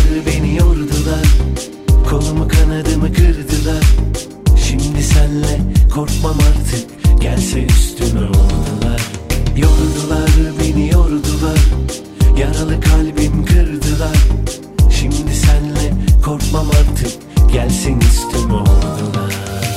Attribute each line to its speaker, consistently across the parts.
Speaker 1: beni yordular, kolumu kanadımı kırdılar. Şimdi senle korkmam artık, gelse üstüme oldular. Yordular beni yordular, yaralı kalbim kırdılar. Şimdi senle korkmam artık, gelsin üstüme oldular.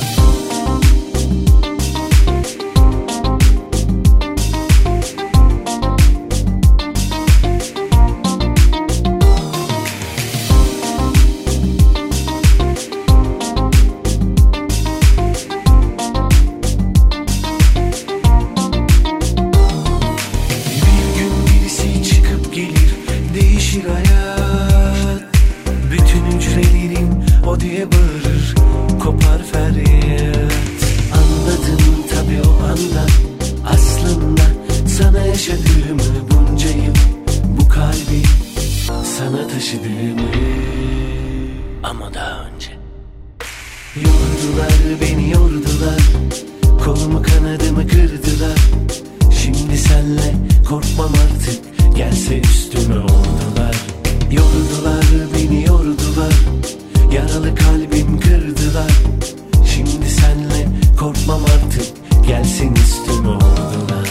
Speaker 1: Değişir hayat, bütün hücrelerim o diye bağırır, kopar feryat. Anladım tabi o anda, aslında sana yaşadığımı, bunca yıl bu kalbi sana taşıdığımı. Ama daha önce yordular beni yordular, kolumu kanadımı kırdılar. Şimdi senle korkmam artık, gelse üstüme oldular. Yordular beni yordular, yaralı kalbim kırdılar. Şimdi senle korkmam artık, gelsin üstüme oldular.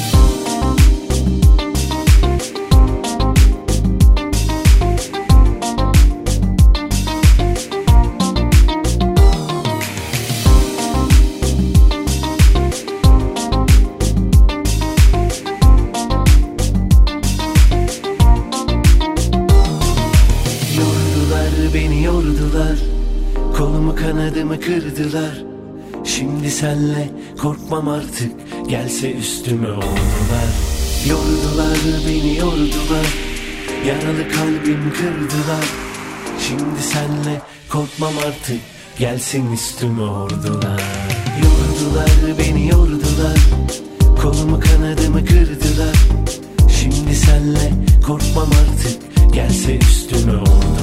Speaker 1: Beni yordular, kolumu kanadımı kırdılar. Şimdi senle korkmam artık, gelse üstüme oldular. Yordular beni yordular, yaralı kalbim kırdılar. Şimdi senle korkmam artık, gelsin üstüme oldular. Yordular beni yordular, kolumu kanadımı kırdılar. Şimdi senle korkmam artık, gelse üstüme oldular.